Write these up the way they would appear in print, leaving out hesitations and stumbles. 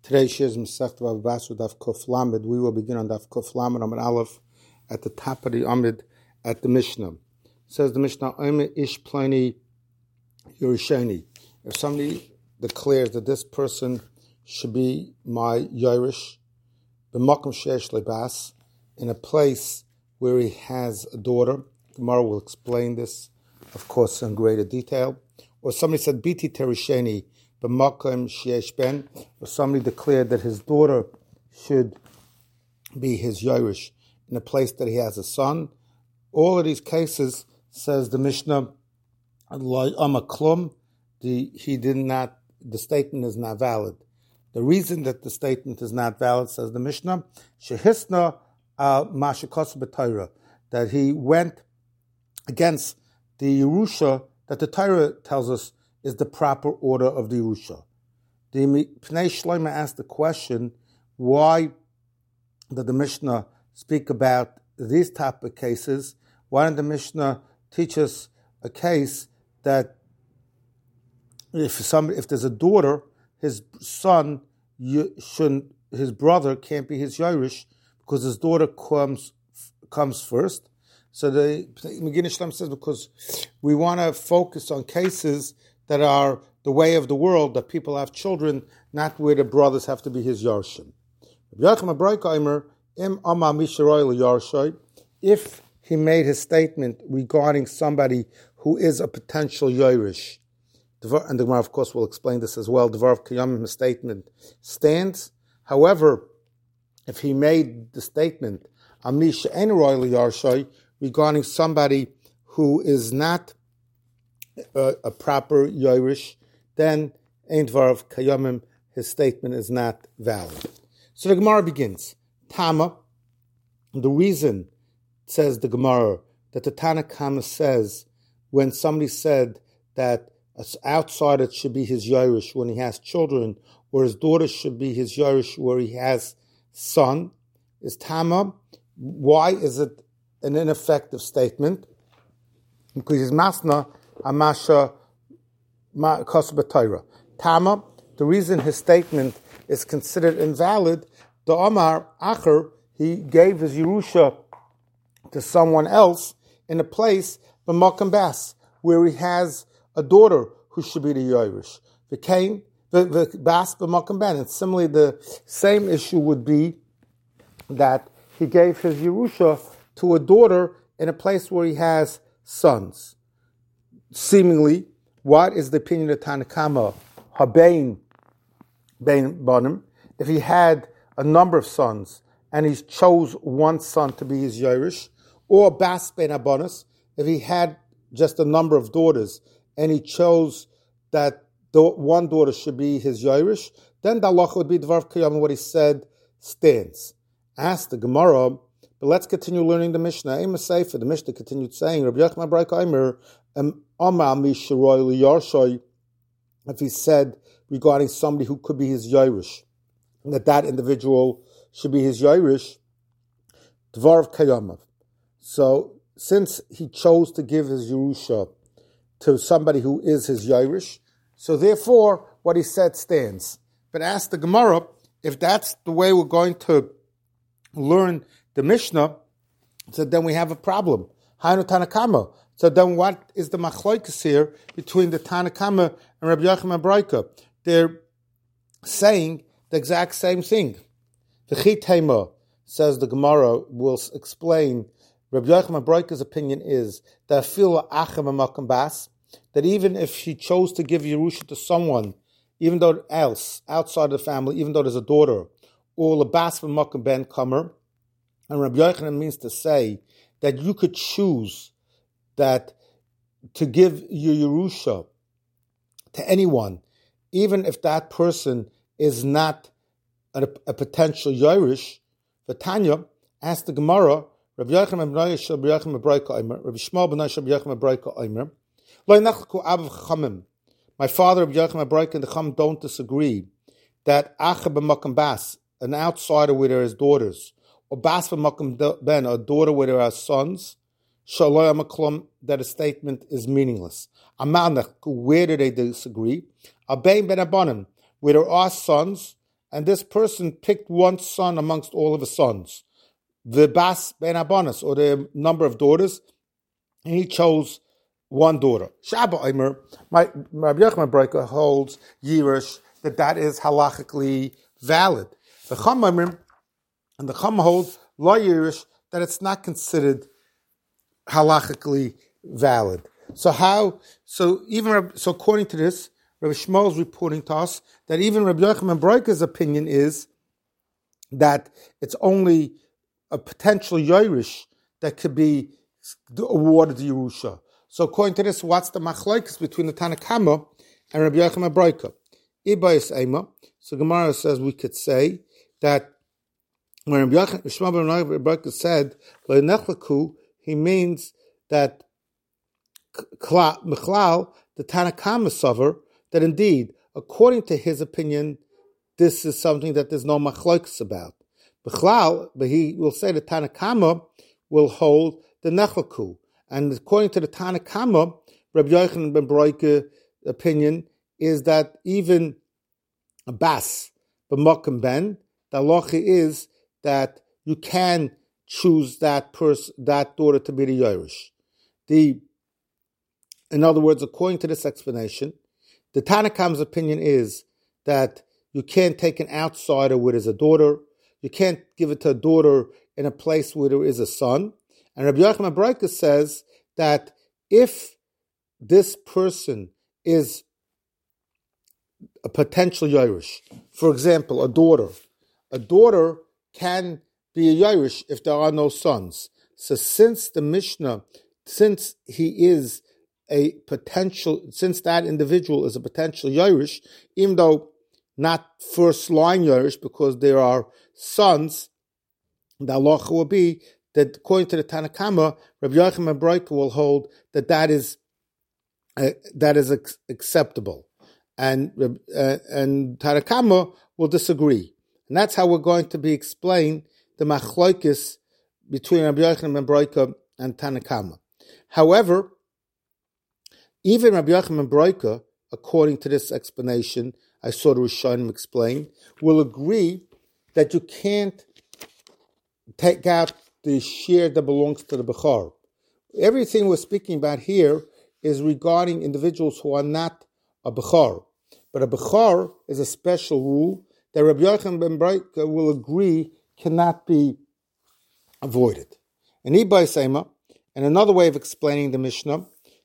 Today's shiur is Masechta Bava Basra Daf Kuf Lamed. We will begin on Daf Kuf Lamed Amud Aleph at the top of the Amud at the Mishnah. It says the Mishnah, Omer Ish Pliny Yerusheni. If somebody declares that this person should be my Yerush, b'makom sheyesh lebas, in a place where he has a daughter, Gemara will explain this, of course, in greater detail. Or somebody said Biti Terusheni, b'makom sheyesh ben, or somebody declared that his daughter should be his Yerush in a place that he has a son. All of these cases, says the Mishnah, the statement is not valid. The reason that the statement is not valid, says the Mishnah, shehisna mashikos b'Torah, that he went against the Yerusha that the Torah tells us is the proper order of the Yerusha. The Pnei Shlomo asked the question, why did the Mishnah speak about these type of cases? Why did the Mishnah teach us a case that if there's a daughter, his son his brother can't be his Yerush because his daughter comes first? So the Megillah Shlomo says because we want to focus on cases that are the way of the world, that people have children, not where the brothers have to be his Yarshim. If he made his statement regarding somebody who is a potential Yerush, and the Gemara, of course, will explain this as well, Devar of Kiyamim, his statement stands. However, if he made the statement regarding somebody who is not a proper Yerush, then Ein Devar of Kiyamim, his statement is not valid. So the Gemara begins. Tama, the reason, says the Gemara, that the Tana Kama says when somebody said that an outsider should be his Yerush when he has children, or his daughter should be his Yerush where he has son, is Tama. Why is it an ineffective statement? Because it's Masna Amasha Kosba Torah. Tama, the reason his statement is considered invalid, the Omar Acher, he gave his Yerusha to someone else in a place, b'makom bas, where he has a daughter who should be the Yerush. The bas b'makom ben. And similarly, the same issue would be that he gave his Yerusha to a daughter in a place where he has sons. Seemingly, what is the opinion of Tana Kama? Habein bein banim. If he had a number of sons and he chose one son to be his Yerush, or bas bein abanos, if he had just a number of daughters and he chose that one daughter should be his Yerush, then the halacha would be Devar Kiyam, what he said stands. Ask the Gemara, but let's continue learning the Mishnah. The Mishnah continued saying, Rabbi Yochanan bar Omer, if he said regarding somebody who could be his Yerush, that individual should be his Yerush, Dvar Kiyamav. So, since he chose to give his Yerusha to somebody who is his Yerush, so therefore, what he said stands. But ask the Gemara, if that's the way we're going to learn the Mishnah, so then we have a problem. Hainu Tanakama. So then what is the machloikas here between the Tanakama and Rabbi Yochanan bar Omer? They're saying the exact same thing. The Chitema, says the Gemara, will explain Rabbi Yochanan bar Omer's opinion is that that even if she chose to give Yerusha to someone, even though else, outside the family, even though there's a daughter, or Labas v'makom ben kamer, and Rabbi Yochanan means to say that you could choose that to give your Yerusha to anyone, even if that person is not a potential Yerush. V'tanya, asked the Gemara, Rabbi Yochanan ben Rabbi Yochanan bar Omer, Rabbi Shmuel ben Rabbi Yochanan bar Omer, Lo nachlaku Av Chachamim. My father, Rabbi Yochanan bar Omer, and the Chacham don't disagree that Acha b'makom bas, an outsider where there is daughters, or bas b'makom ben, a daughter where there are sons, shaloy amaklum, that a statement is meaningless. Amalnach, where do they disagree? Abein ben abanim, where there are sons, and this person picked one son amongst all of his sons, the bas ben abonis, or the number of daughters, and he chose one daughter. Shabbat Omer, Rabbi Yochanan Breika holds Yirush that is halachically valid. The Chum Omer, and the Chum holds Lo Yirush, that it's not considered halachically valid. So according to this, Rabbi Shmuel is reporting to us that even Rabbi Yochanan Breika's opinion is that it's only a potential Yerush that could be awarded the Yerusha. So according to this, what's the machlokes between the Tanna Kama and Rabbi Yochanan Breika? Ibayis Ema. So Gemara says we could say that when Rabbi Yochanan Breika said Le'nechlaku, he means that Mechlal, the Tanna Kama sover, that indeed, according to his opinion, this is something that there's no machlokes about. B'chlal, but he will say the Tanna Kama will hold the nechlaku. And according to the Tanna Kama, Rabbi Yochanan ben Breika opinion is that even a bas, b'makom ben, the halacha is that you can choose that daughter to be the Yerush. In other words, according to this explanation, the Tanna Kama's opinion is that you can't take an outsider where there's a daughter. You can't give it to a daughter in a place where there is a son. And Rabbi Yochanan Breika says that if this person is a potential Yerush, for example, a daughter can be a Yerush if there are no sons. So since the Mishnah, since that individual is a potential Yerush, even though not first line Yerush because there are sons, the halacha will be that according to the Tanna Kama, Rabbi Yochanan Breika will hold that is acceptable, and Tanna Kama will disagree, and that's how we're going to be explained the machlokes between Rabbi Yochanan ben Breika and Tanna Kama. However, even Rabbi Yochanan ben Breika, according to this explanation, I saw the Rishonim explain, will agree that you can't take out the share that belongs to the Bechor. Everything we're speaking about here is regarding individuals who are not a Bechor. But a Bechor is a special rule that Rabbi Yochanan ben Breika will agree cannot be avoided. And Ibai Seima, and another way of explaining the Mishnah,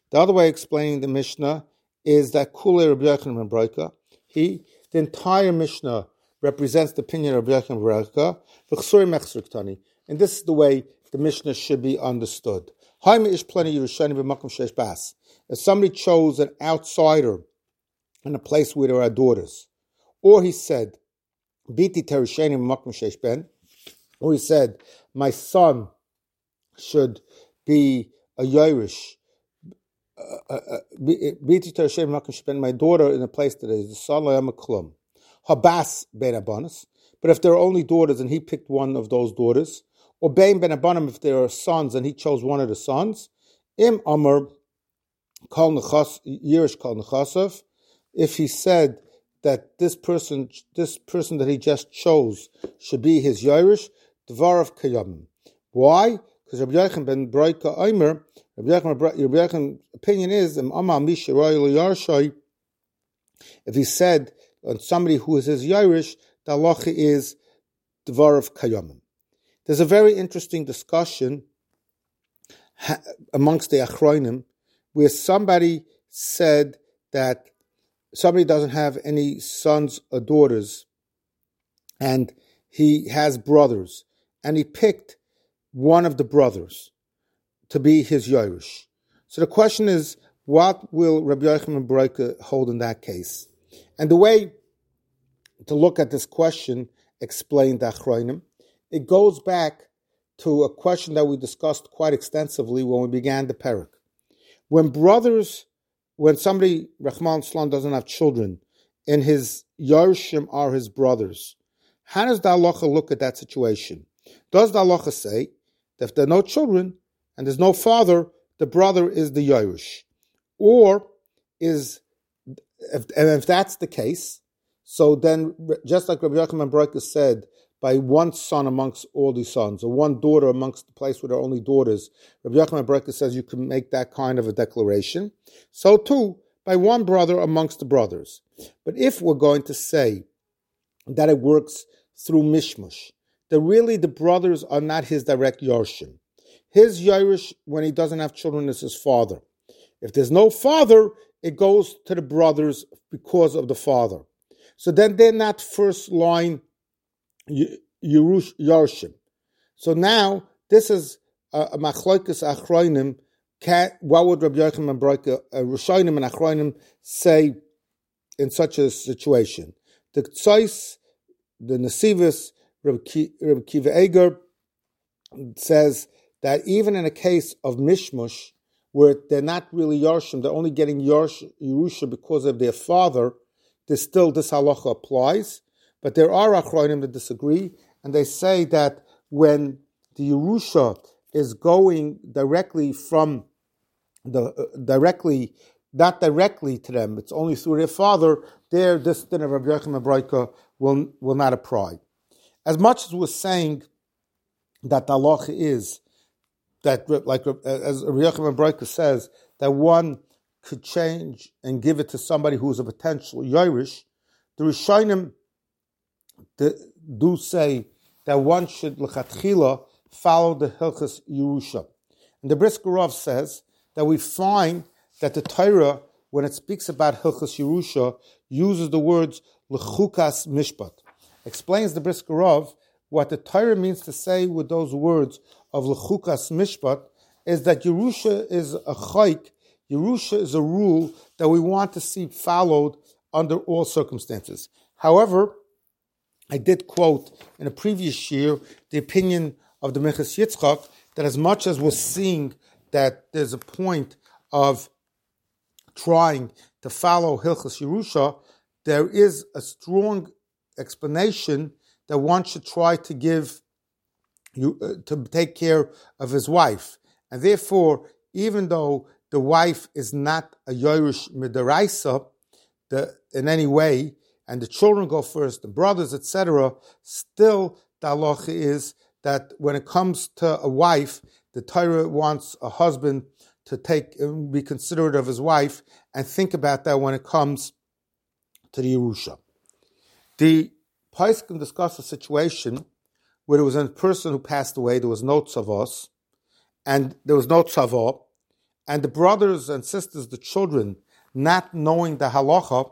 is that Kulei Rabbi Yochanan ben Breika, the entire Mishnah represents the opinion of Rabbi Yochanan ben Breika, and this is the way the Mishnah should be understood. If somebody chose an outsider in a place where there are daughters, or he said, or he said, my son should be a Yerush, my daughter in a place that is the son Habas ben Abanas. But if there are only daughters and he picked one of those daughters, or ben Abanim if there are sons and he chose one of the sons, im Amar kol Yerush kol nechasav, if he said that this person that he just chose should be his Yerush, dvarav kayamim. Why? Because Rabbi Yochanan ben Breika Omer, Rabbi Yochanan's opinion is, if he said on somebody who is his Yerush, the halacha is dvarav kayamim. There's a very interesting discussion amongst the Achronim where somebody said that somebody doesn't have any sons or daughters and he has brothers, and he picked one of the brothers to be his Yerush. So the question is, what will Rabbi Yochanan ben Breika hold in that case? And the way to look at this question, explained the Achronim, it goes back to a question that we discussed quite extensively when we began the parak. When somebody, Rahman Islam, doesn't have children, and his Yerushim are his brothers, how does the halacha look at that situation? Does the halacha say that if there are no children and there's no father, the brother is the Yerush? Or if that's the case, So then, just like Rabbi Yochanan Broika said, by one son amongst all the sons, or one daughter amongst the place where there are only daughters, Rabbi Yochanan Broika says you can make that kind of a declaration. So too, by one brother amongst the brothers. But if we're going to say that it works through mishmush, that really the brothers are not his direct yorshim. His yorish, when he doesn't have children, is his father. If there's no father, it goes to the brothers because of the father. So then they're not first line yorshim. So now this is a machlokas achronim. What would Rabbi Yochanan Broika, Rishonim and Achronim say in such a situation? The Tzais, the Nesivus, Rabbi Kiva Eger says that even in a case of mishmush, where they're not really Yarshim, they're only getting Yerusha because of their father, there's still this halacha applies. But there are Achronim that disagree, and they say that when the Yerusha is going directly from not directly to them, it's only through their father, there this din of Rabbi Yochanan Broika will not apply. As much as we're saying that the halacha is that, like as Rabbi Yochanan Broika says, that one could change and give it to somebody who's a potential Yerush, the Rishonim do say that one should l'chatchila follow the Hilchas Yerusha. And the Brisker Rav says that we find that the Torah, when it speaks about Hilchas Yerusha, uses the words l'chukas mishpat. Explains the Brisker Rav what the Torah means to say with those words of l'chukas mishpat is that Yerusha is a chayk, Yerusha is a rule that we want to see followed under all circumstances. However, I did quote in a previous year the opinion of the Minchas Yitzchak that as much as we're seeing that there's a point of trying to follow Hilchas Yerusha, there is a strong explanation that one should try to give to take care of his wife. And therefore, even though the wife is not a Yerush Midaraisa in any way, and the children go first, the brothers, etc., still the halacha is that when it comes to a wife, the Torah wants a husband to be considerate of his wife and think about that when it comes to the Yerusha. The Paiskim discuss a situation where there was a person who passed away, there was no tzavos, and there was no tzavah, and the brothers and sisters, the children, not knowing the halacha,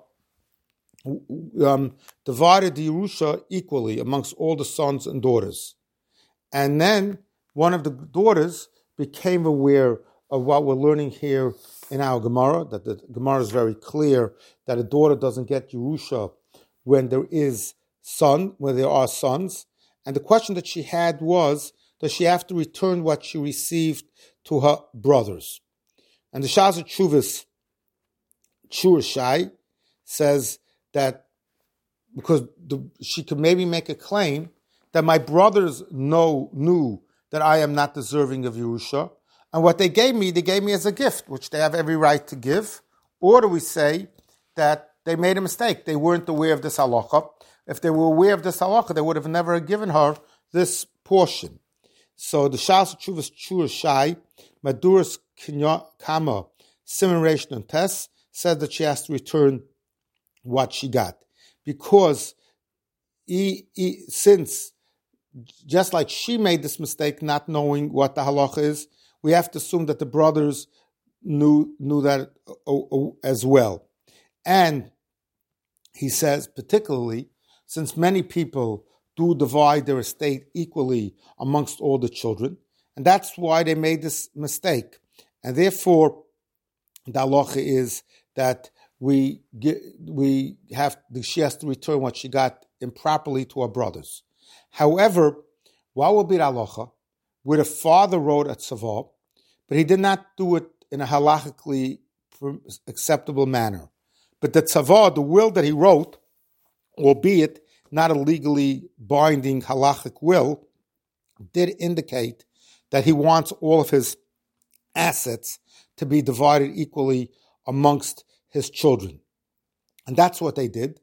divided the Yerusha equally amongst all the sons and daughters. And then one of the daughters became aware of what we're learning here in our Gemara, that the Gemara is very clear that a daughter doesn't get Yerusha when there are sons. And the question that she had was, does she have to return what she received to her brothers? And the Shas Chuvas Churashai says that because she could maybe make a claim that my brothers knew that I am not deserving of Yerusha, and what they gave me as a gift, which they have every right to give. Or do we say that they made a mistake? They weren't aware of this halacha. If they were aware of this halacha, they would have never given her this portion. So the Shas Chuvas Churashai, Maduras Kama, Simon Reish Nun Tes, said that she has to return what she got. Because since, just like she made this mistake not knowing what the halacha is, we have to assume that the brothers knew that as well. And he says, particularly, since many people do divide their estate equally amongst all the children, and that's why they made this mistake. And therefore, the halacha is that she has to return what she got improperly to her brothers. However, what will be the halacha? Where the father wrote a tzavah, but he did not do it in a halachically acceptable manner. But the tzavah, the will that he wrote, albeit not a legally binding halachic will, did indicate that he wants all of his assets to be divided equally amongst his children. And that's what they did.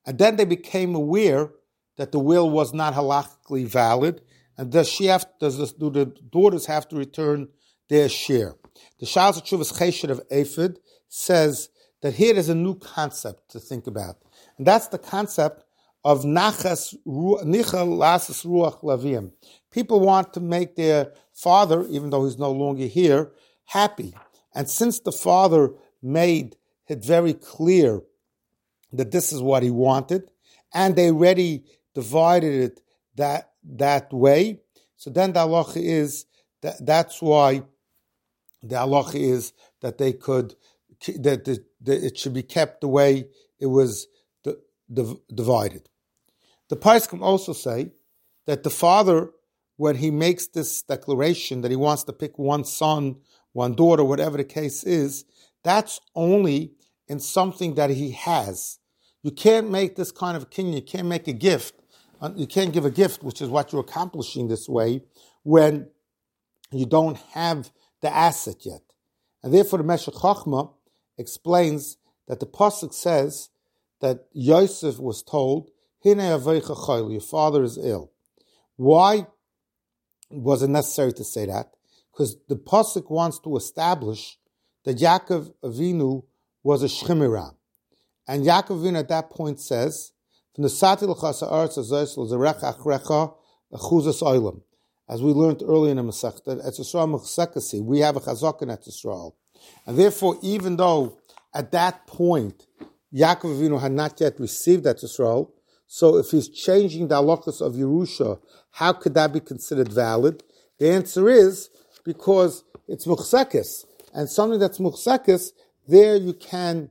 And then they became aware that the will was not halakhically valid, and do the daughters have to return their share? The Shas Tshuvas Chesed of Ephod says that here there's a new concept to think about, and that's the concept of nichal lasas ruach lavim. People want to make their father, even though he's no longer here, happy. And since the father made it very clear that this is what he wanted, and they already divided it that way, so then the halacha is that's why the halacha is that they could that it should be kept the way it was divided. The Poskim also say that the father, when he makes this declaration that he wants to pick one son, one daughter, whatever the case is, that's only in something that he has. You can't make this kind of a kinyan. You can't make a gift. You can't give a gift, which is what you're accomplishing this way, when you don't have the asset yet. And therefore the Meshech Chochmah explains that the pasuk says that Yosef was told, "Hinei aveicha chayil," your father is ill. Why was it necessary to say that? Because the pasuk wants to establish that Yaakov Avinu was a shchimira, and Yaakov Avinu at that point says, "From the satil l'chas ha'aretz hazoyis l'zarecha achrecha achuzas olam." As we learned earlier in the Masechta, Eretz Yisrael Mechsekasi, we have a chazak in Eretz Yisrael. And therefore, even though at that point Yaakov Avinu had not yet received Eretz Yisrael, so if he's changing the halachos of Yerusha, how could that be considered valid? The answer is because it's Mechsekes, and something that's Mechsekes, there you can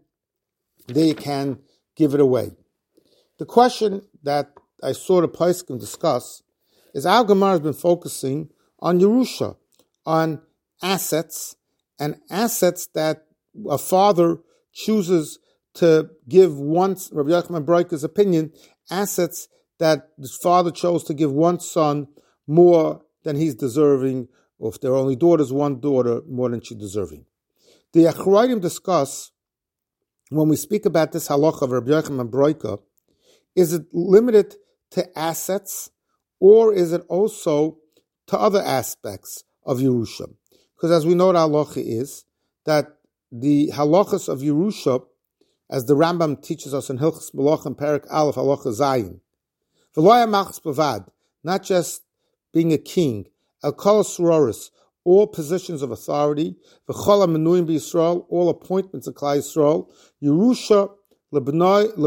give it away. The question that I saw the Poskim discuss is our Gemara has been focusing on Yerusha, on assets, and assets that a father chooses to give once, Rabbi Yochanan Broika's opinion, assets that his father chose to give one son more than he's deserving, or if there are only daughters, one daughter more than she's deserving. The Acharayim discuss, when we speak about this halacha of Rabbi Yochanan Broika, is it limited to assets, or is it also to other aspects of Yerusha? Because as we know, the halacha is that the halachas of Yerusha, as the Rambam teaches us in Hilchos Melachim Perek Aleph Halacha Zayin, v'lo machas bavad, not just being a king, al kol suroris, all positions of authority, v'chol hamenuim b'Yisrael, all appointments of Klal Yisrael, Yerusha lebnai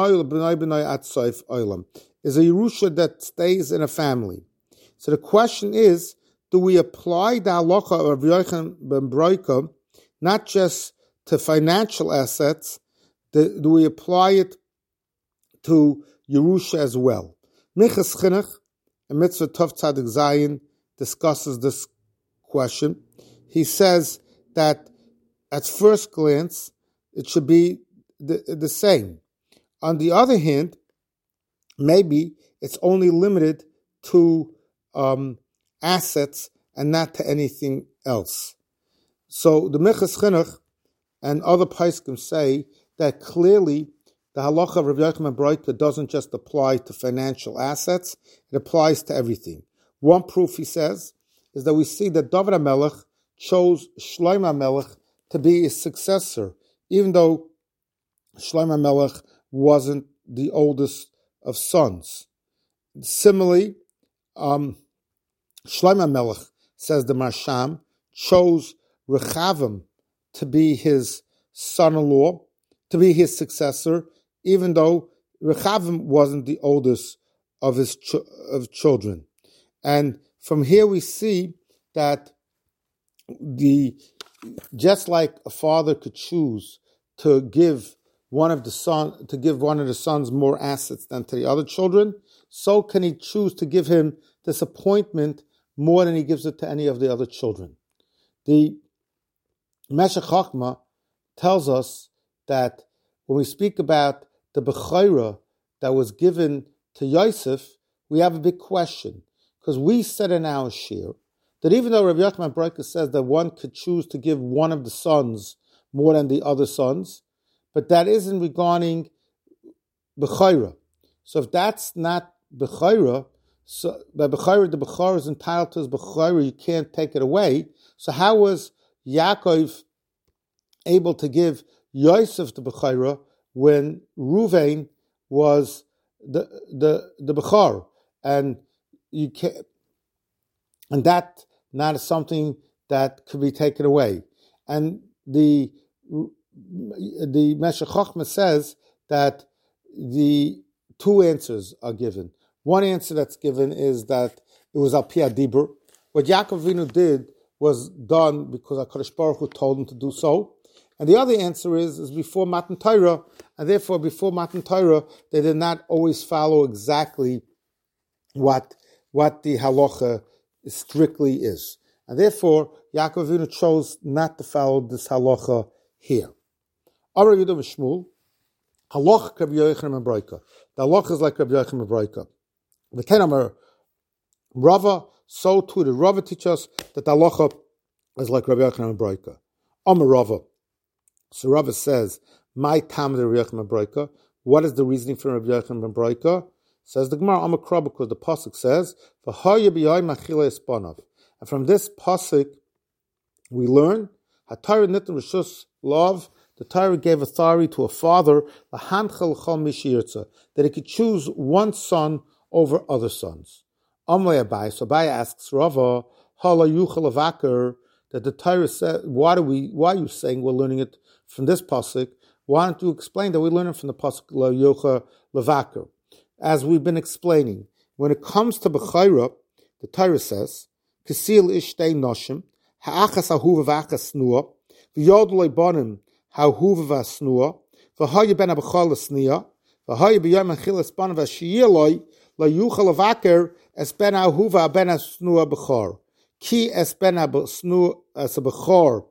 at soif olam, is a Yerusha that stays in a family. So the question is, do we apply the halacha of Rabbi Yochanan ben Broika not just to financial assets, do we apply it to Yerusha as well? Minchas Chinuch, a mitzvah Tov Tzadik Zayin, discusses this question. He says that at first glance, it should be the same. On the other hand, maybe it's only limited to assets and not to anything else. So the Minchas Chinuch and other Poskim say that clearly the halacha of Rabbi Yochanan Broika doesn't just apply to financial assets, it applies to everything. One proof, he says, is that we see that David HaMelech chose Shlomo HaMelech to be his successor, even though Shlomo HaMelech wasn't the oldest of sons. Similarly, Shlomo HaMelech, says the Marsham, chose Rechavim to be his son-in-law, to be his successor, even though Rechavim wasn't the oldest of his children. And from here we see that just like a father could choose to give one of the sons more assets than to the other children, so can he choose to give him this appointment more than he gives it to any of the other children. The Meshech Chochmah tells us that when we speak about the Bechorah that was given to Yosef, we have a big question. Because we said in our shir that even though Rabbi Yochanan Broika says that one could choose to give one of the sons more than the other sons, but that isn't regarding Bechayra. So if that's not Bechayra, so by Bechayra, the Bechor is entitled to his Bechayra, you can't take it away. So how was Yaakov able to give Yosef the Bechayra when Ruvain was the Bechor? And you can't, and that not something that could be taken away. And the Meshech Chochmah says that the two answers are given. One answer that's given is that it was Al Pi HaDibur. What Yaakov Avinu did was done because HaKadosh Baruch Hu told him to do so. And the other answer is before Matan Torah, and therefore before Matan Torah, they did not always follow exactly what the halacha strictly is. And therefore, Yaakov Avinu chose not to follow this halacha here. Amar Yehuda v'Shmuel, halacha Rabbi Yochanan ben Broika. The halacha is like Rabbi Yochanan ben Broika. V'ten Amar Rava, so too did Rava teach us that the halacha is like Rabbi Yochanan ben Broika. Amar Rava. So Rava says, my tam de Rabbi Yochanan ben Broika. What is the reasoning for Rabbi Yochanan ben Broika? Says the Gemara, Amar Krah, because the pasuk says, "V'haya b'yai machila espanav." And from this pasuk, we learn, HaTorah nitn reshus love. The Torah gave authority to a father, lahanchel chol mishiyirtza, that he could choose one son over other sons. Amlei Abai. So Abai asks Rava, Hala yuchel avaker, that the Torah said, why are you saying we're learning it from this pasuk? Why don't you explain that we learn it from the pasuk la yuchel lavaker? As we've been explaining, when it comes to Bechayra, the Torah says, Kisil ishtei noshim, ha'achas ahuva v'achas snua, v'yod loy bonim ha'ahuva v'asnua, v'haya ben ha'bechal asniya, v'haya b'yom achil espan v'ashiyah loy, la yuchal avaker es ben ha'ahuva ben ha'snua bechor. Ki es ben ha'snua es bechor,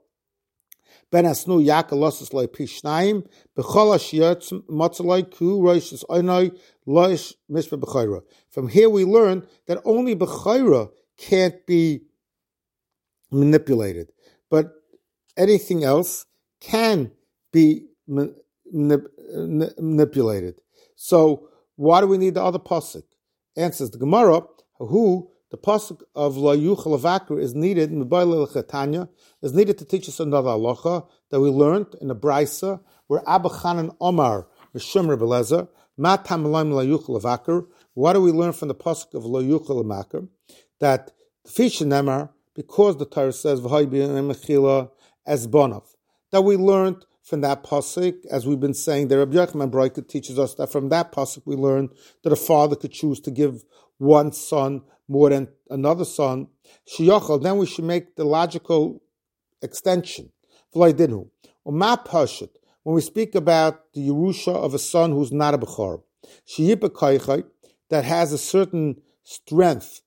ben asnu yakalosas loy pishnayim bechol ashiyot matzaloi ku roishes oinoi loish mishpa bechayra. From here we learn that only bechayra can't be manipulated, but anything else can be manipulated. So why do we need the other pasuk? Answers the Gemara, who the pasuk of La Yuchel Avaker is needed in the Ba'il Chetanya, is needed to teach us another halacha that we learned in the Brisa, where Abba Chanan Omar Mishum Rebbe Lezer, Ma Tam Elohim La Yuchel Avaker. What do we learn from the pasuk of La Yuchel Avaker? That Fish Nemar, because the Torah says V'hay b'yom mechila as bonav, that we learned from that pasuk, as we've been saying, the Rabbi Yochanan ben Broika teaches us that from that pasuk we learned that a father could choose to give one son more than another son. Shiyachal, then we should make the logical extension. When we speak about the Yerusha of a son who's not a Bechor, that has a certain strength,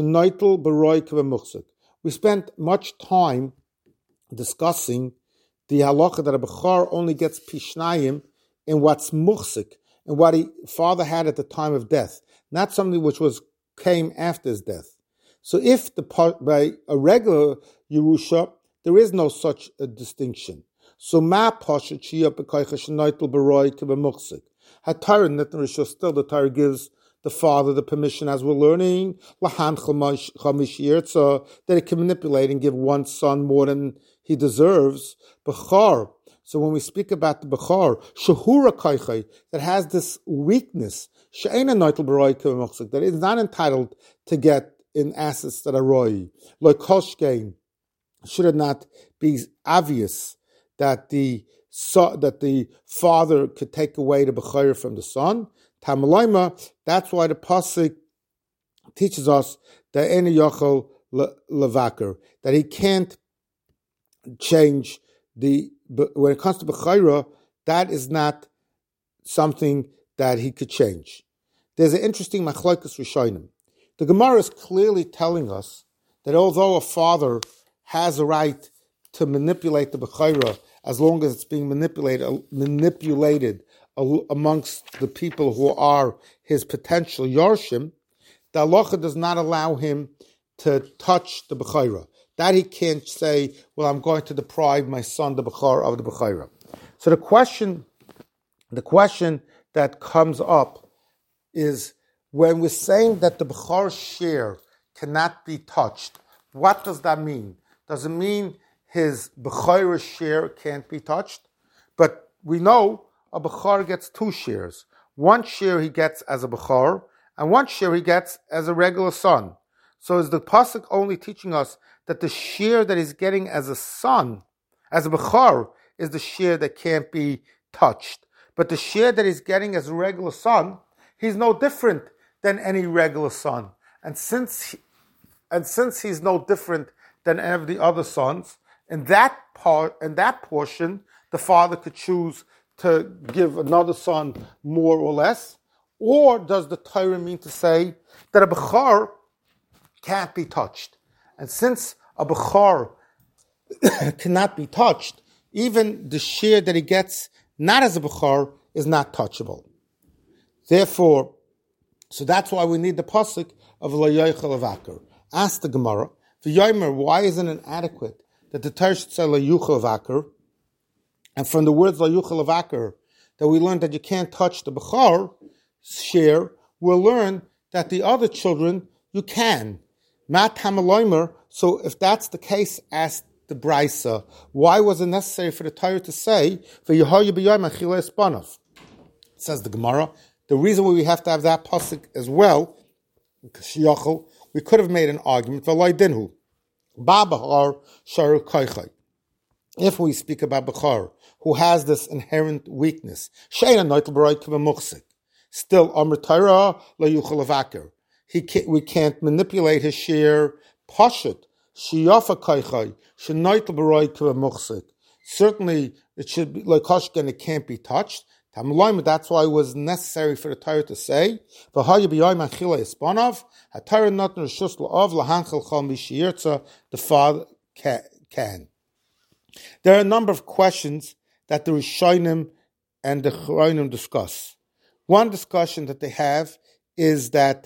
we spent much time discussing the halacha that a Bechor only gets pishnayim in what's muchsik, and what he father had at the time of death, not something which came after his death. So if by a regular Yerusha, there is no such a distinction. So ma pasha chia b'koicha shenoitel b'roi k'b'muchsik. HaTorah nitn rishus, still the Torah gives the father the permission, as we're learning, lahan chamish yirtza, that he can manipulate and give one son more than he deserves. Bechor. So when we speak about the Bechor, shahura kaichai, that has this weakness, she'ena noitel b'roi k'b'muchsik, that is not entitled to get in assets that are roi, like koshkein, should it not be obvious that the father could take away the Bechor from the son? Tamalayma, that's why the pasuk teaches us that ena yochel levaker, that he can't change when it comes to Bechorah, that is not something that he could change. There's an interesting machlokes rishonim. The Gemara is clearly telling us that although a father has a right to manipulate the Bechorah, as long as it's being manipulated amongst the people who are his potential Yorshim, the halacha does not allow him to touch the Bechorah. That he can't say, well, I'm going to deprive my son, the Bechor, of the Bechorah. So the question that comes up is when we're saying that the Bechor's share cannot be touched. What does that mean? Does it mean his Bechor's share can't be touched? But we know a Bechor gets 2 shares. One share he gets as a Bechor, and one share he gets as a regular son. So is the Pasuk only teaching us that the share that he's getting as a son, as a Bechor, is the share that can't be touched? But the share that he's getting as a regular son, he's no different than any regular son. And since he's no different than any of the other sons, in that portion, the father could choose to give another son more or less. Or does the Torah mean to say that a Bechor can't be touched? And since a Bechor cannot be touched, even the share that he gets not as a Bechor is not touchable. Therefore, so that's why we need the pasuk of Lo Yochel Avakar. Ask the Gemara, V'yomer, why isn't it adequate that the Torah should say Lo Yochel Avakar? And from the words Lo Yochel Avakar, that we learn that you can't touch the Bechor share, we'll learn that the other children you can. Mat Hamaloimer. So if that's the case, ask the Brisa, why was it necessary for the Torah to say V'yehoyu b'yoyim achilei espanav? Says the Gemara, the reason why we have to have that pasuk as well, we could have made an argument v'loi dinhu Ba'Bechor sharu koichai. If we speak about Bechor, who has this inherent weakness, she'ena noitel b'roi k'v'muchsik, still Amr Torah lo yuchel avakir. We can't manipulate his share. Pashut shiyafa koichai she'noitel b'roi k'v'muchsik. Certainly, it should be like Koshken, it can't be touched. That's why it was necessary for the Torah to say, the father can. There are a number of questions that the Rishonim and the Choronim discuss. One discussion that they have is that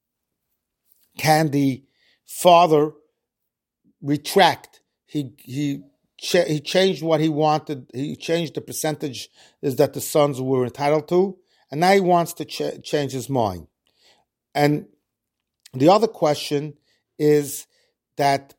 can the father retract? He changed what he wanted. He changed the percentage that the sons were entitled to, and now he wants to change his mind. And the other question is that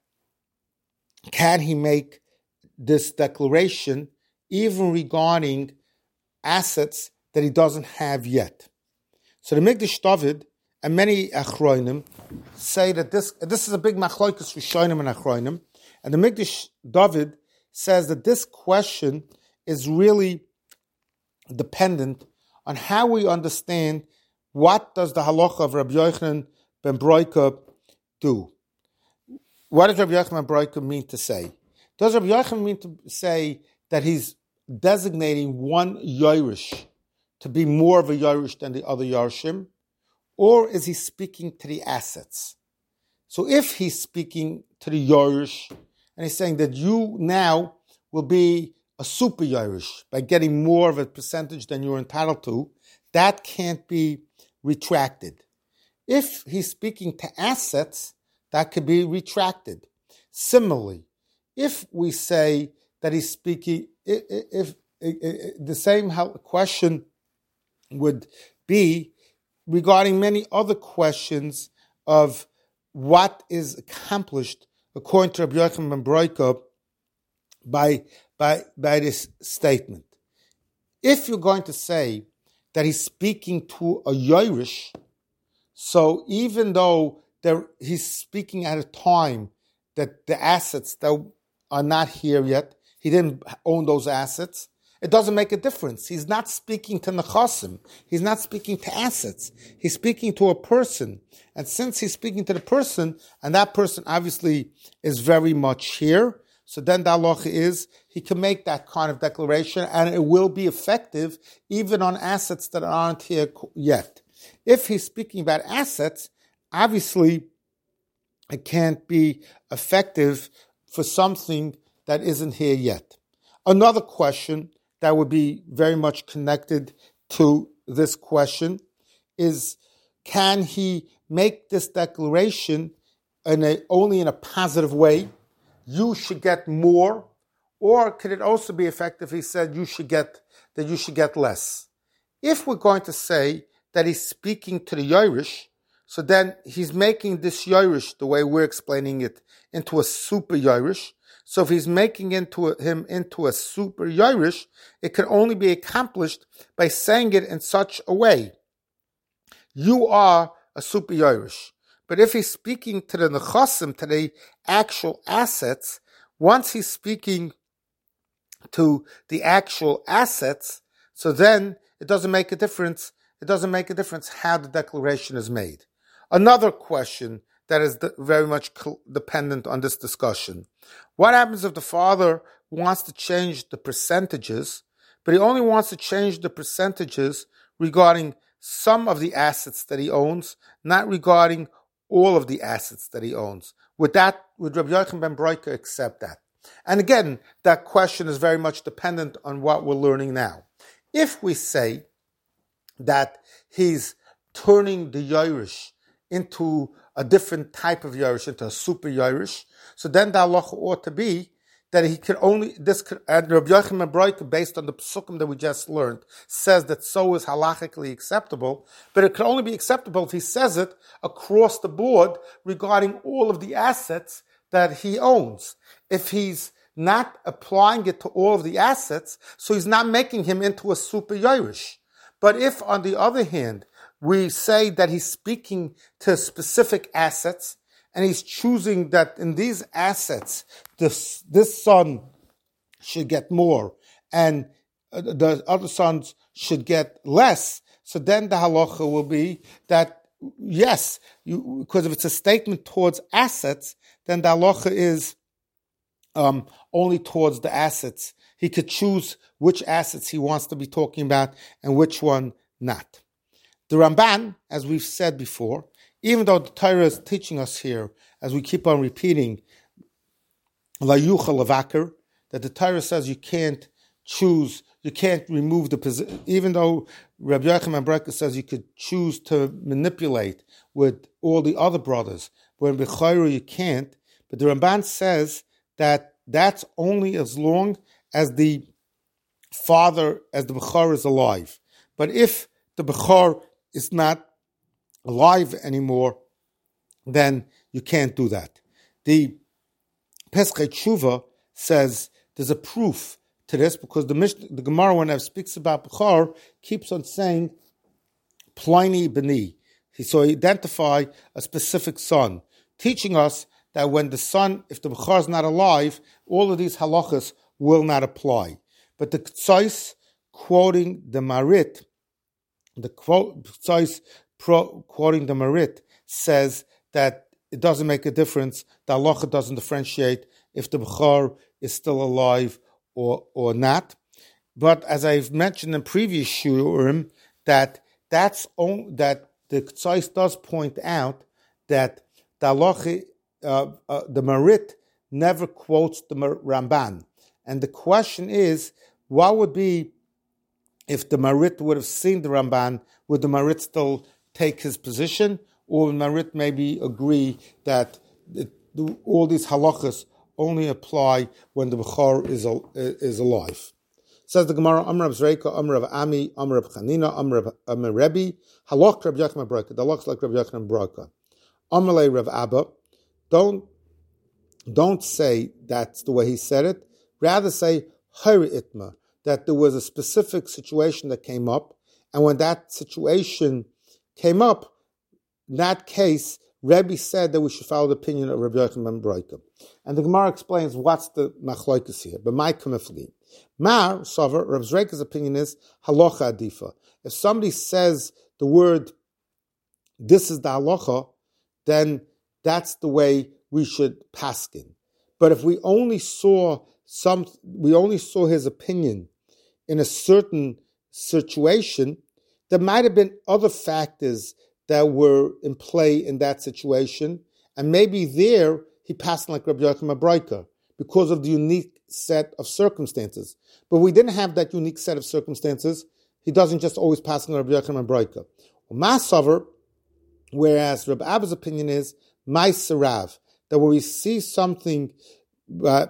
can he make this declaration even regarding assets that he doesn't have yet? So the Mikdash David and many Achronim say that this is a big machlokus Rishonim and Achronim, and the Mikdash David says that this question is really dependent on how we understand what does the halacha of Rabbi Yochanan ben Broika do. What does Rabbi Yochanan ben Broika mean to say? Does Rabbi Yochanan mean to say that he's designating one Yerush to be more of a Yerush than the other Yarshim? Or is he speaking to the assets? So if he's speaking to the Yerush, and he's saying that you now will be a super Yerush by getting more of a percentage than you're entitled to, that can't be retracted. If he's speaking to assets, that could be retracted. Similarly, if we say that he's speaking, if the same question would be regarding many other questions of what is accomplished according to Rabbi Yochanan ben Broika by this statement. If you're going to say that he's speaking to a Yerush, so even though he's speaking at a time that the assets that are not here yet, he didn't own those assets, it doesn't make a difference. He's not speaking to Nechasim. He's not speaking to assets. He's speaking to a person. And since he's speaking to the person, and that person obviously is very much here, so then the halacha is he can make that kind of declaration and it will be effective even on assets that aren't here yet. If he's speaking about assets, obviously it can't be effective for something that isn't here yet. Another question that would be very much connected to this question is, can he make this declaration only in a positive way? You should get more, or could it also be effective if he said you should get less? if we're going to say that he's speaking to the Yerush, so then he's making this Yerush, the way we're explaining it, into a super Yerush. So if he's making him into a super Yerush, it can only be accomplished by saying it in such a way. You are a super Yerush. But if he's speaking to the Nechasim, to the actual assets, once he's speaking to the actual assets, so then it doesn't make a difference. It doesn't make a difference how the declaration is made. Another question that is very much dependent on this discussion. What happens if the father wants to change the percentages, but he only wants to change the percentages regarding some of the assets that he owns, not regarding all of the assets that he owns? Would Rabbi Yochanan ben Broika accept that? And again, that question is very much dependent on what we're learning now. If we say that he's turning the Yerush into a different type of Yerush, into a super Yerush, so then the halacha ought to be that he could only, and Rabbi Yochanan ben Broika, based on the psukim that we just learned, says that so is halachically acceptable, but it could only be acceptable if he says it across the board regarding all of the assets that he owns. If he's not applying it to all of the assets, so he's not making him into a super Yerush. But if, on the other hand, we say that he's speaking to specific assets, and he's choosing that in these assets, this son should get more, and the other sons should get less, so then the halacha will be that, yes, because if it's a statement towards assets, then the halacha is only towards the assets. He could choose which assets he wants to be talking about and which one not. The Ramban, as we've said before, even though the Torah is teaching us here, as we keep on repeating, La yuchal levaker, that the Torah says you can't choose, you can't remove the position, even though Rabbi Yochanan ben Broika says you could choose to manipulate with all the other brothers, but in Bechayru you can't. But the Ramban says that that's only as long as the father, as the Bechor is alive. But if the Bechor is not alive anymore, then you can't do that. The Pesach Tshuva says there's a proof to this because the Gemara, when it speaks about Bechor, keeps on saying Pliny B'ni. So he identify a specific son, teaching us that when the son, if the Bechor is not alive, all of these halachas will not apply. But the Ktsais, quoting the Marit, quoting the Marit, says that it doesn't make a difference. The halacha doesn't differentiate if the Bechor is still alive or not. But as I've mentioned in previous shurim, that the Ktsais does point out that the halacha, the Marit never quotes the Ramban. And the question is, what would be if the Marit would have seen the Ramban? Would the Marit still take his position, or would Marit maybe agree that all these halachas only apply when the Bechor is alive? Says the Gemara, Amr of Zreika, Amr of Ami, Amr of Chanina, Amr of Rebbe, halach Rabbi Yochanan ben Broika, the halachas like Rabbi Yochanan ben Broika. Amr le Rav Abba, don't say that's the way he said it. Rather say Hayri Itma, that there was a specific situation that came up, and when that situation came up, in that case, Rebbe said that we should follow the opinion of Rabbi Yochanan ben Broika. And the Gemara explains what's the machlokes here. But my kamifli, Mar Sover, Rav Zreika's opinion is halacha adifa. If somebody says the word, this is the halacha, then that's the way we should paskin. But if we only saw his opinion in a certain situation, there might have been other factors that were in play in that situation, and maybe there he passed like Rabbi Yochanan ben Broika because of the unique set of circumstances. But we didn't have that unique set of circumstances. He doesn't just always pass like Rabbi Yochanan ben Broika. Masaver, whereas Rabbi Abba's opinion is Maisarav, that when we see something halacha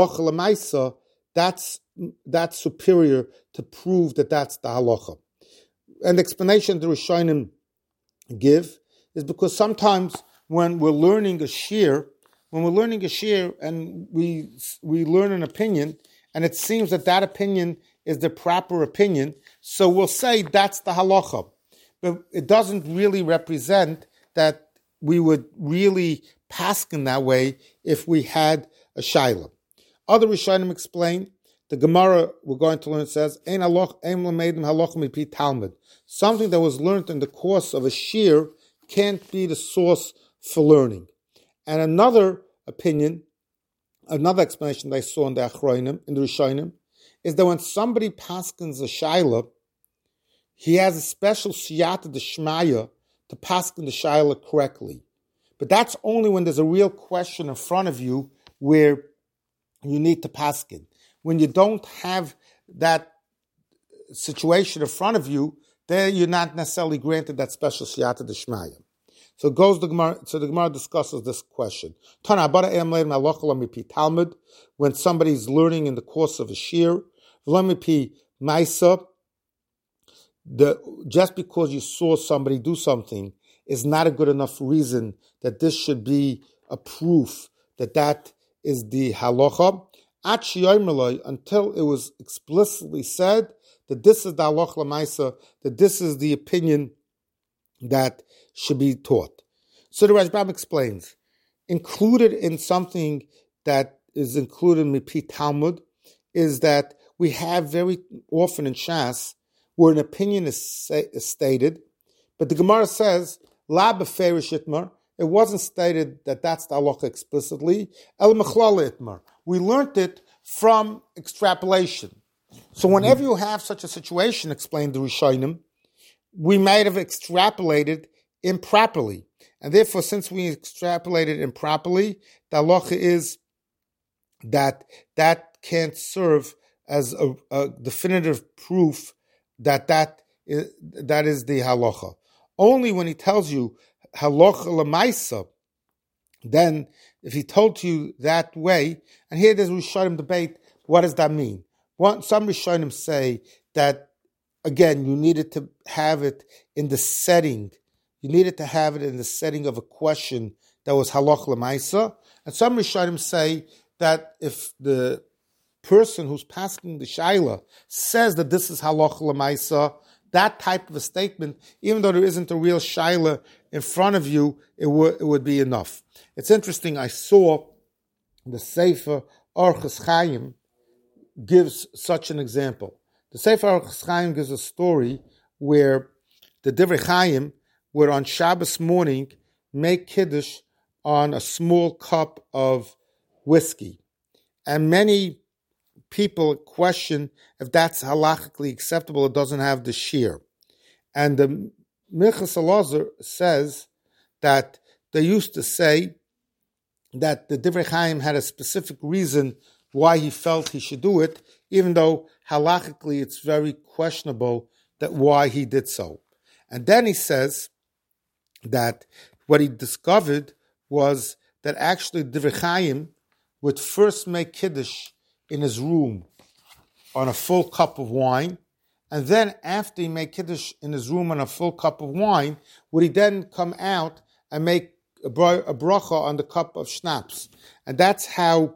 l'maisa, that's superior to prove that that's the halacha. And the explanation the Rishonim give is because sometimes when we're learning a shir, and we learn an opinion, and it seems that opinion is the proper opinion, so we'll say that's the halacha. But it doesn't really represent that we would really paskin that way if we had a shaila. Other Rishonim explain, the Gemara we're going to learn says, Ein lamedim halacha mipi Talmud. Something that was learned in the course of a shir can't be the source for learning. And another opinion, another explanation that I saw in the Achroinim, in the Rishonim, is that when somebody paskins a shaila, he has a special siyata d'shmaya to paskin the shaila correctly. But that's only when there's a real question in front of you where you need to paskin. When you don't have that situation in front of you, then you're not necessarily granted that special siyata d'shmaya. So the Gemara discusses this question. When somebody's learning in the course of a shir, just because you saw somebody do something is not a good enough reason that this should be a proof that is the halacha. Until it was explicitly said that this is the halacha l'maisa, that this is the opinion that should be taught. So the Rashbam explains, included in something that is included in Mipi Talmud is that we have very often in Shas where an opinion is stated, but the Gemara says, La beferish itmar, it wasn't stated that that's the halacha explicitly, El mechlala itmar. We learned it from extrapolation. So whenever you have such a situation, explained the Rishonim, we might have extrapolated improperly. And therefore, since we extrapolated improperly, the halacha is that can't serve as a definitive proof that is the halacha. Only when he tells you halacha l'maisa, then if he told you that way, and here there's Rishonim debate, what does that mean? Some Rishonim say that, again, you needed to have it in the setting. You needed to have it in the setting of a question that was halacha l'maisa. And some Rishonim say that if the person who's passing the shaila says that this is halacha l'maisa, that type of a statement, even though there isn't a real shaila in front of you, it would be enough. It's interesting, I saw the Sefer Orchos Chaim gives such an example. The Sefer Orchos Chaim gives a story where the Divrei Chaim would on Shabbos morning make kiddush on a small cup of whiskey. And many people question if that's halachically acceptable. It doesn't have the shear. And the Minchas Elazar says that they used to say that the Divrei Chaim had a specific reason why he felt he should do it, even though halachically it's very questionable that why he did so. And then he says that what he discovered was that actually Divrei Chaim would first make kiddush in his room on a full cup of wine, and then after he made kiddush in his room on a full cup of wine, would he then come out and make a bracha on the cup of schnapps. And that's how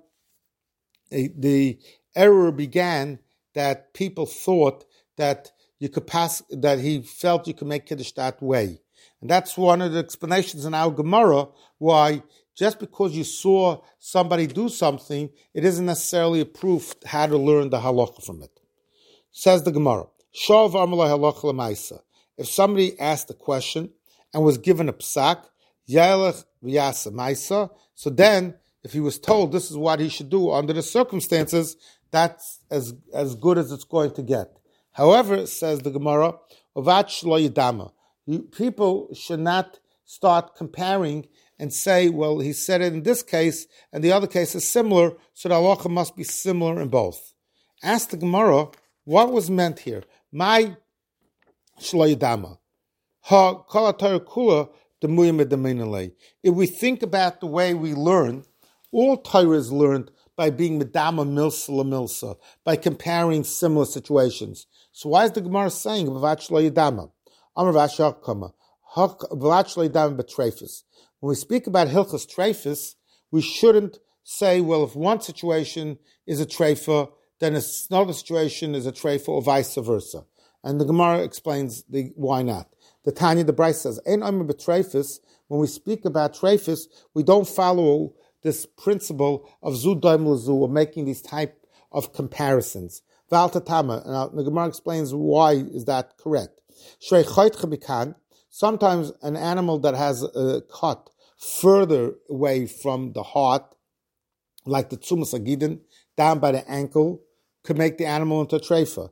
the error began, that people thought that you could pass, that he felt you could make kiddush that way. And that's one of the explanations in our Gemara why just because you saw somebody do something, it isn't necessarily a proof how to learn the halacha from it. Says the Gemara, Shav Amalai halacha l'maisa. If somebody asked a question and was given a psak, Yaelech v'yasa maisa, so then if he was told this is what he should do under the circumstances, that's as good as it's going to get. However, says the Gemara, Ovat shlo yidama. People should not start comparing and say, well, he said it in this case, and the other case is similar, so the halacha must be similar in both. Ask the Gemara, what was meant here? My shlo yidama. Ha kol haTorah kula demuyim edaminalei. If we think about the way we learn, all Torah is learned by being medama milsa lamilsa, by comparing similar situations. So why is the Gemara saying Vavat shlo yidama? Amar Vashak Kama. When we speak about Hilchas Treifus, we shouldn't say, well, if one situation is a treifa, then another situation is a treifa, or vice versa. And the Gemara explains why not. The Tanya, the Bryce says, "Ein Amar b'treifus." When we speak about treifus, we don't follow this principle of zu daim l'zu, of making these type of comparisons. V'al tatama, and the Gemara explains why is that correct. Shrei choytcha bikan. Sometimes an animal that has a cut further away from the heart, like the tzumas agidin, down by the ankle, could make the animal into a treifa.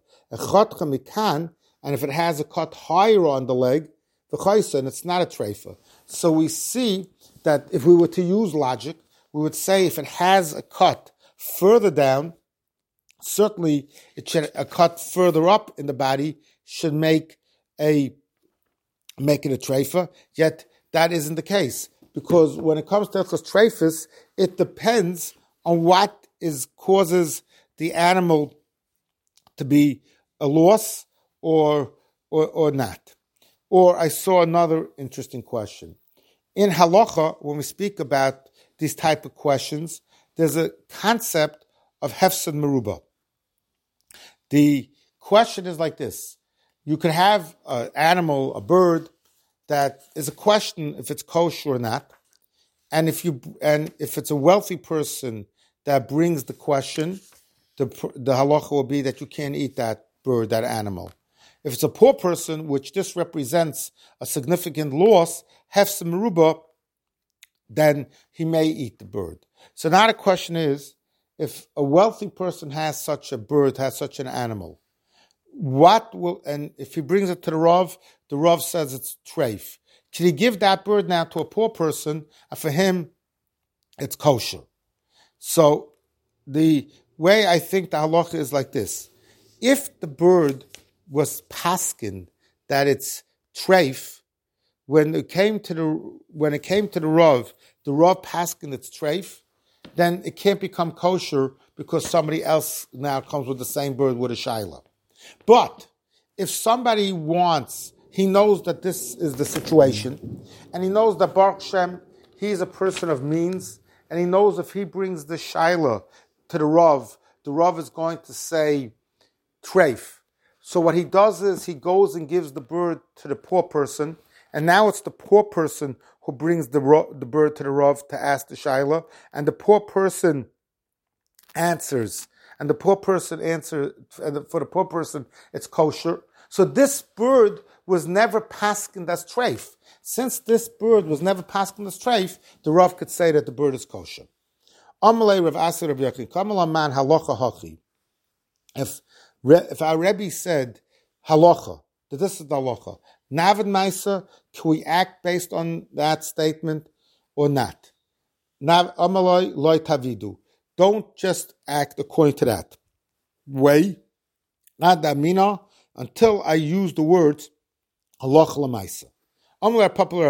And if it has a cut higher on the leg, and it's not a treifa. So we see that if we were to use logic, we would say if it has a cut further down, certainly a cut further up in the body should make it a treifa. Yet that isn't the case, because when it comes to treifus, it depends on what causes the animal to be a loss or not. Or I saw another interesting question. In halacha, when we speak about these type of questions, there's a concept of hefsed meruba. The question is like this. You could have an animal, a bird, that is a question if it's kosher or not. And if it's a wealthy person that brings the question, the halacha will be that you can't eat that bird, that animal. If it's a poor person, which this represents a significant loss, hefsed meruba, then he may eat the bird. So now the question is, if a wealthy person has such a bird, has such an animal, and if he brings it to the Rav says it's treif. Should he give that bird now to a poor person, and for him, it's kosher? So the way I think the halacha is like this. If the bird was paskin, that it's treif, when it came to the Rav paskin it's treif, then it can't become kosher because somebody else now comes with the same bird with a shaila. But if somebody he knows that this is the situation, and he knows that Baruch Shem, he's a person of means, and he knows if he brings the shaila to the Rav is going to say treif. So what he does is he goes and gives the bird to the poor person, and now it's the poor person who brings the bird to the Rav to ask the shaila, and the poor person answers. And the poor person answers, and for the poor person, it's kosher. So this bird was never paskin as treif. Since this bird was never paskin as treif, the Rav could say that the bird is kosher. Amalei Rav Asir Rav Yakin, Kamal man halacha hachi. If our Rebbe said halacha, that this is the halacha, Navid Maisa, can we act based on that statement or not? Amalei loy tavidu. Don't just act according to that way, not that mina, until I use the words halacha l'maisa. Amalei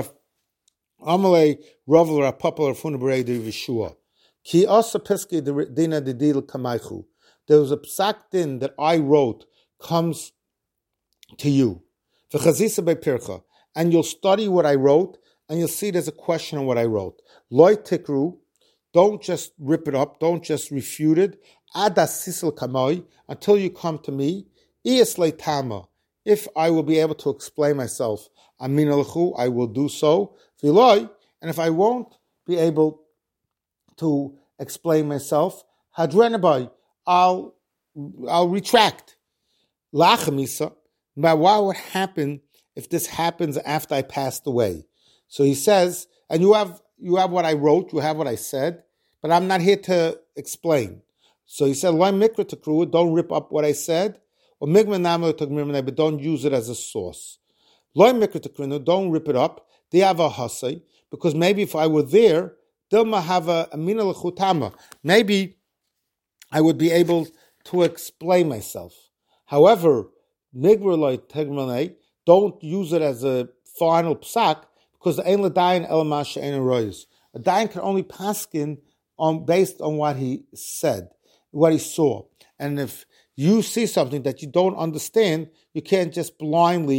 Ravel popular funebrei de Yeshua. Ki asa piske dina de dil kamaychu. There was a psak din that I wrote comes to you. V'chazisa be'pircha. And you'll study what I wrote, and you'll see there's a question on what I wrote. Loi tikru. Don't just rip it up. Don't just refute it. Adas sisel kamoi. Until you come to me. Iyas leitama. If I will be able to explain myself, amin alchu, I will do so. V'loi. And if I won't be able to explain myself, hadrenabai. I'll retract. Lachamisa. But what would happen if this happens after I passed away? So he says, and you have what I wrote, you have what I said, but I'm not here to explain. So he said, don't rip up what I said, or but don't use it as a source. Don't rip it up. Because maybe if I were there, maybe I would be able to explain myself. However, don't use it as a final psak, because the ein l'dayin el masha ein rois. A dayan can only paskin based on what he said, what he saw. And if you see something that you don't understand, you can't just blindly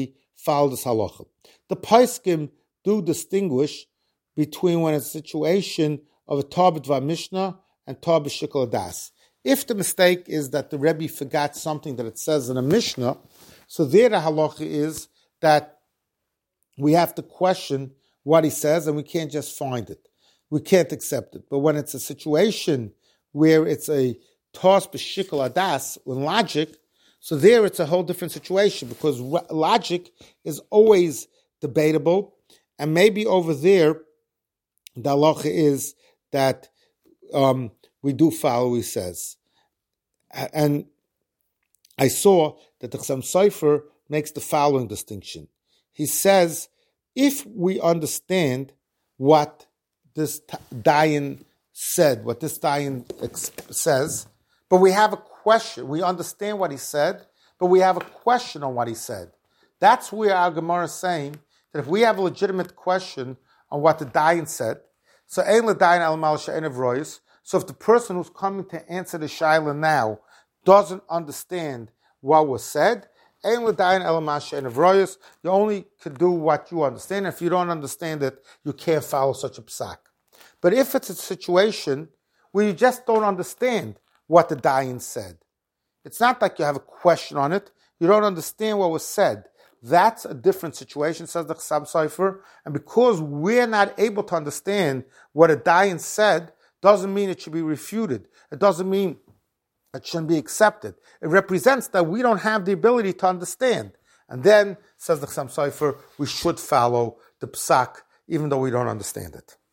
follow this halacha. The Paiskim do distinguish between when it's a situation of a Tabit Mishnah and Tabit Shikol Das. If the mistake is that the Rebbe forgot something that it says in a Mishnah, so there the halacha is that we have to question what he says and we can't just find it. We can't accept it. But when it's a situation where it's a Tabit Shikol Das in logic, so there it's a whole different situation because logic is always debatable, and maybe over there the halacha is that we do follow what he says. And I saw that the Chassam Sofer makes the following distinction. He says, if we understand what this Dayan said, what this Dayan says, but we have a question, we understand what he said, but we have a question on what he said. That's where our Gemara is saying that if we have a legitimate question on what the Dayan said, so ein l'dayan al mal she'en evroyis. So if the person who's coming to answer the shaila now doesn't understand what was said, ein l'dayan al mal she'en evroyis. You only can do what you understand. If you don't understand it, you can't follow such a psak. But if it's a situation where you just don't understand what the Dayan said, it's not like you have a question on it. You don't understand what was said. That's a different situation, says the Chassam Sofer. And because we're not able to understand what a Dayan said, doesn't mean it should be refuted. It doesn't mean it shouldn't be accepted. It represents that we don't have the ability to understand. And then, says the Chassam Sofer, we should follow the psak, even though we don't understand it.